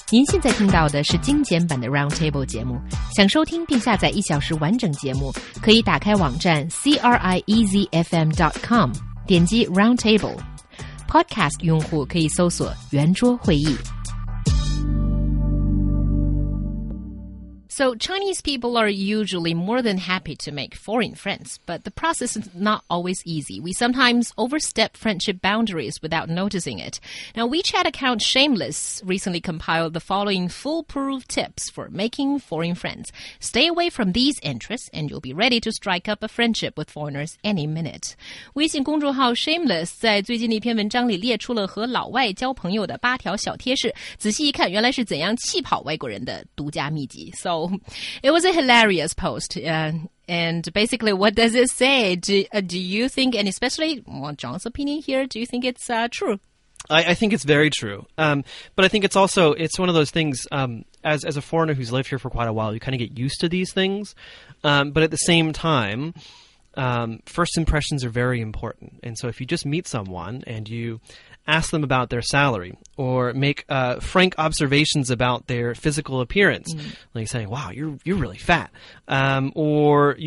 您现在听到的是精简版的 Roundtable 节目。想收听并下载1小时完整节目，可以打开网站 CRIEZFM.com， 点击 Roundtable。Podcast 用户可以搜索圆桌会议。So Chinese people are usually more than happy to make foreign friends, but the process is not always easy. We sometimes overstep friendship boundaries without noticing it. Now, WeChat account Shameless recently compiled the following foolproof tips for making foreign friends. Stay away from these interests, and you'll be ready to strike up a friendship with foreigners any minute. 微信公众号 Shameless 在最近的一篇文章里列出了和老外交朋友的8条小贴士，仔细一看，原来是怎样气跑外国人的独家秘籍。So it was a hilarious post. And basically, what does it say? Do you think, and especially John's opinion here, do you think it's true? I think it's very true. But I think it's one of those things, as a foreigner who's lived here for quite a while, you kind of get used to these things. But at the same time, first impressions are very important. And so if you just meet someone and you ask them about their salary or make frank observations about their physical appearance, like saying, wow, you're really fat, or,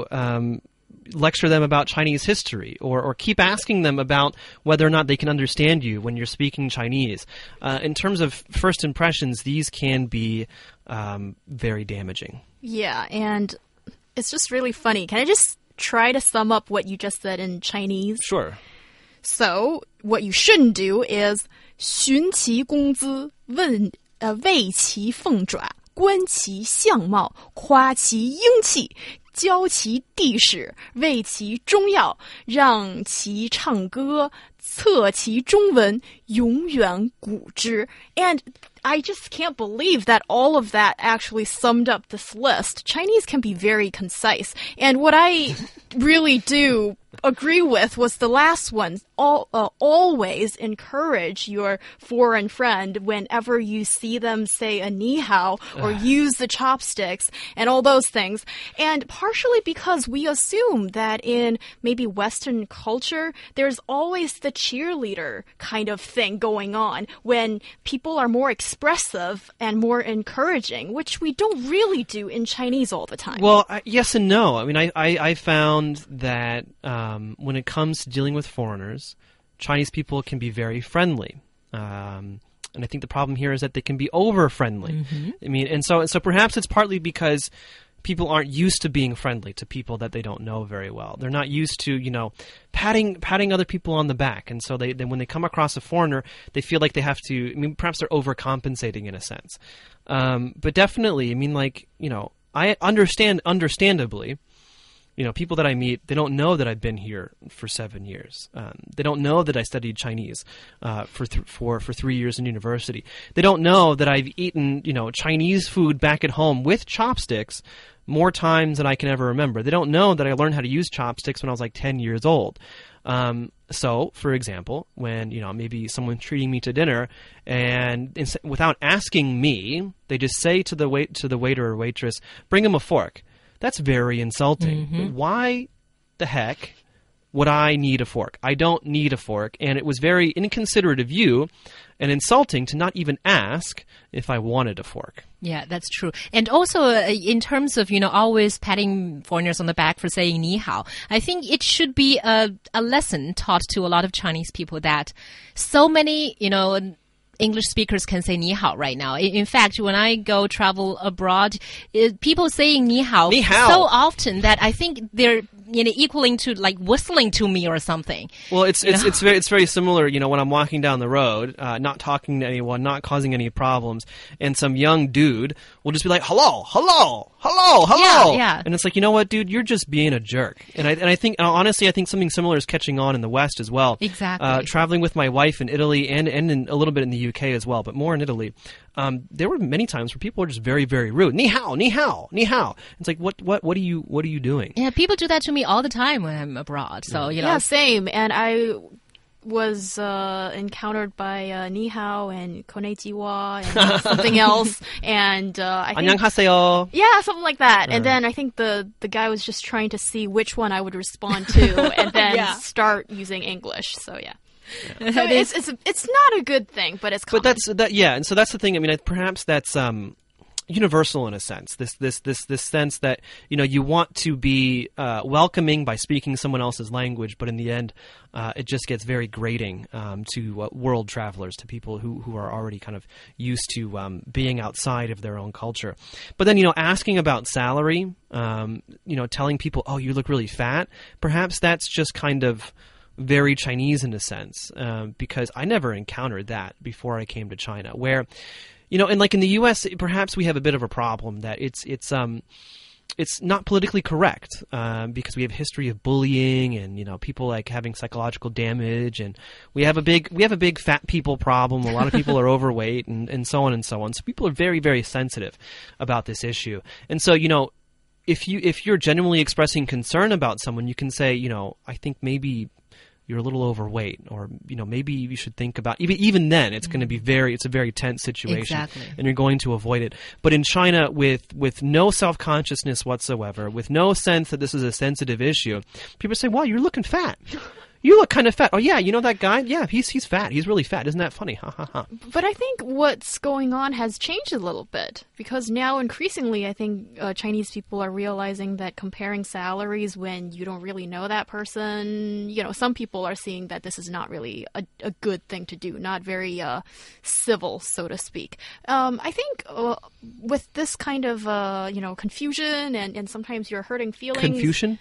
lecture them about Chinese history or keep asking them about whether or not they can understand you when you're speaking Chinese. In terms of first impressions, these can be very damaging. Yeah, and it's just really funny. Can I just try to sum up what you just said in Chinese? Sure. So, what you shouldn't do is 寻其工资为其凤爪观其相貌夸其英气教其地史为其中药让其唱歌测其中文永远古之 And I just can't believe that all of that actually summed up this list. Chinese can be very concise. And what I really do agree with was the last one. Always encourage your foreign friend whenever you see them say a ni hao or use the chopsticks and all those things. And partially because we assume that in maybe Western culture, there's always the cheerleader kind of thing going on when people are more expressive and more encouraging, which we don't really do in Chinese all the time. Well, yes and no. I mean, I found that when it comes to dealing with foreigners, Chinese people can be very friendly. And I think the problem here is that they can be over-friendly. I mean, and so perhaps it's partly because people aren't used to being friendly to people that they don't know very well. They're not used to, patting other people on the back. And so then when they come across a foreigner, they feel like they have to, I mean, perhaps they're overcompensating in a sense. But definitely, I mean, I understandably, people that I meet, they don't know that I've been here for 7 years. They don't know that I studied Chinese for 3 years in university. They don't know that I've eaten, Chinese food back at home with chopsticks more times than I can ever remember. They don't know that I learned how to use chopsticks when I was like 10 years old. So, for example, when, maybe someone's treating me to dinner and without asking me, they just say to the waiter or waitress, bring him a fork. That's very insulting. Why the heck would I need a fork? I don't need a fork. And it was very inconsiderate of you and insulting to not even ask if I wanted a fork. Yeah, that's true. And also, in terms of, always patting foreigners on the back for saying ni hao, I think it should be a lesson taught to a lot of Chinese people that so many, English speakers can say ni hao right now. In fact, when I go travel abroad, people saying ni hao so often that I think they're equaling to like whistling to me or something. Well, it's very similar. When I'm walking down the road, not talking to anyone, not causing any problems, and some young dude will just be like, "Hello, hello, hello, hello," yeah. And it's like, you know what, dude, you're just being a jerk. And I think honestly, I think something similar is catching on in the West as well. Exactly. Traveling with my wife in Italy and in a little bit in the UK as well, but more in Italy. There were many times where people were just very, very rude. Ni hao, ni hao, ni hao. It's like, what are you doing? Yeah, people do that to me all the time when I'm abroad. So, Yeah, same. And I was encountered by ni hao and konnichiwa and something else. And I think... 안녕하세요. Yeah, something like that. And then I think the guy was just trying to see which one I would respond to and then start using English. So, yeah. So it's not a good thing, but it's common. But and so that's the thing. I mean, perhaps that's universal in a sense. This sense that you want to be welcoming by speaking someone else's language, but in the end, it just gets very grating to world travelers, to people who are already kind of used to being outside of their own culture. But then asking about salary, telling people, oh, you look really fat. Perhaps that's just kind of very Chinese in a sense, because I never encountered that before I came to China, where. And like in the U.S., perhaps we have a bit of a problem that it's not politically correct because we have a history of bullying and people like having psychological damage, and we have a big fat people problem. A lot of people are overweight and so on and so on. So people are very, very sensitive about this issue. And so if you're genuinely expressing concern about someone, you can say I think maybe you're a little overweight, or maybe you should think about. Even then, it's going to be it's a very tense situation, exactly. And you're going to avoid it. But in China, with no self-consciousness whatsoever, with no sense that this is a sensitive issue, people say, "Wow, you're looking fat. You look kind of fat. Oh yeah, that guy? Yeah, he's fat. He's really fat. Isn't that funny? Ha ha ha." But I think what's going on has changed a little bit, because now increasingly I think Chinese people are realizing that comparing salaries when you don't really know that person, some people are seeing that this is not really a good thing to do, not very civil, so to speak. I think with this kind of confusion and sometimes you're hurting feelings. Confusion?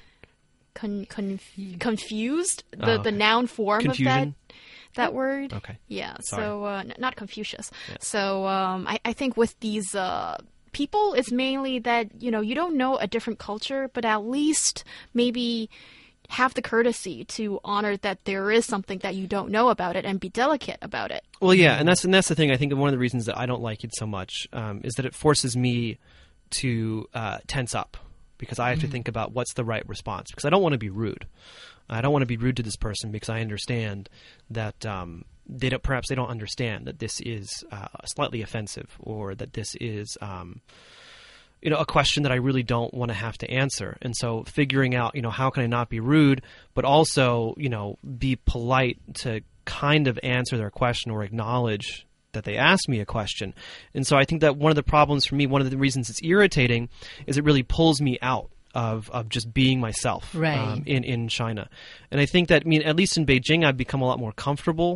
Confused, the noun form Confusion? of that word. Okay. Yeah. Sorry. So not Confucius. Yeah. So I think with these people, it's mainly that you don't know a different culture, but at least maybe have the courtesy to honor that there is something that you don't know about it and be delicate about it. Well, yeah, and that's the thing. I think one of the reasons that I don't like it so much is that it forces me to tense up. Because I have to think about what's the right response. Because I don't want to be rude. I don't want to be rude to this person because I understand that perhaps they don't understand that this is slightly offensive, or that this is a question that I really don't want to have to answer. And so figuring out how can I not be rude, but also be polite to kind of answer their question or acknowledge that they asked me a question. And so I think that one of the problems for me, one of the reasons it's irritating, is it really pulls me out of just being myself right. In China. And I think that, at least in Beijing, I've become a lot more comfortable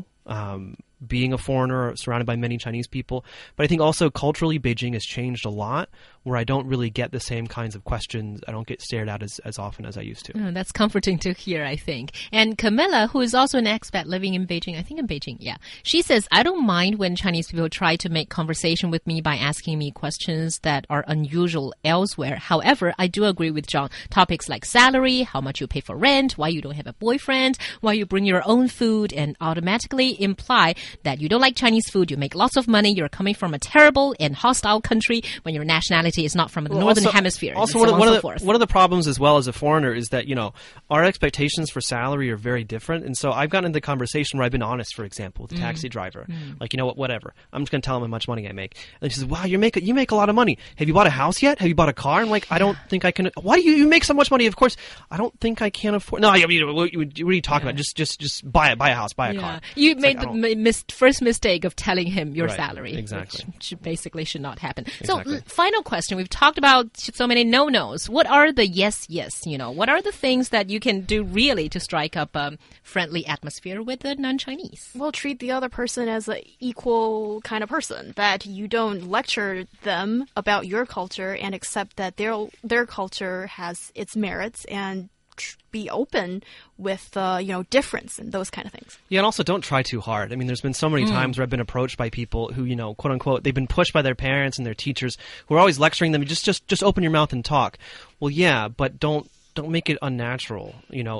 being a foreigner surrounded by many Chinese people. But I think also culturally, Beijing has changed a lot, where I don't really get the same kinds of questions. I don't get stared at as often as I used to. Oh, that's comforting to hear, I think. And Camilla, who is also an expat living in Beijing, I think in Beijing, yeah. She says, I don't mind when Chinese people try to make conversation with me by asking me questions that are unusual elsewhere. However, I do agree with John. Topics like salary, how much you pay for rent, why you don't have a boyfriend, why you bring your own food, and automatically imply that you don't like Chinese food, you make lots of money, you're coming from a terrible and hostile country when your nationality is not from the northern hemisphere. Also, and one of the problems as well as a foreigner is that, our expectations for salary are very different. And so I've gotten into the conversation where I've been honest, for example, with a taxi driver. Like, whatever. I'm just going to tell him how much money I make. And she says, wow, you make a lot of money. Have you bought a house yet? Have you bought a car? I'm like, I don't think I can. Why do you make so much money? Of course, I don't think I can afford. No, what are you talking about? Just buy a house, buy a car. You made the first mistake of telling him your right, salary. Exactly. Which basically should not happen. Exactly. So, final question. We've talked about so many no-nos. What are the yes? What are the things that you can do really to strike up a friendly atmosphere with the non-Chinese? Well, treat the other person as an equal kind of person, that you don't lecture them about your culture and accept that their culture has its merits, and be open with difference and those kind of things. Yeah, and also don't try too hard. I mean, there's been so many times where I've been approached by people who, quote unquote, they've been pushed by their parents and their teachers who are always lecturing them. Just open your mouth and talk. Well, yeah, but don't make it unnatural.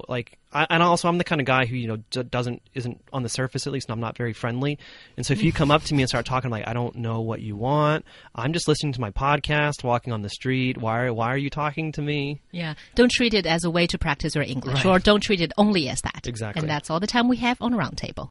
And also I'm the kind of guy who isn't on the surface, at least, and I'm not very friendly. And so if you come up to me and start talking like, I don't know what you want, I'm just listening to my podcast, walking on the street. Why are you talking to me? Yeah, don't treat it as a way to practice your English, right. Or don't treat it only as that. Exactly. And that's all the time we have on Roundtable.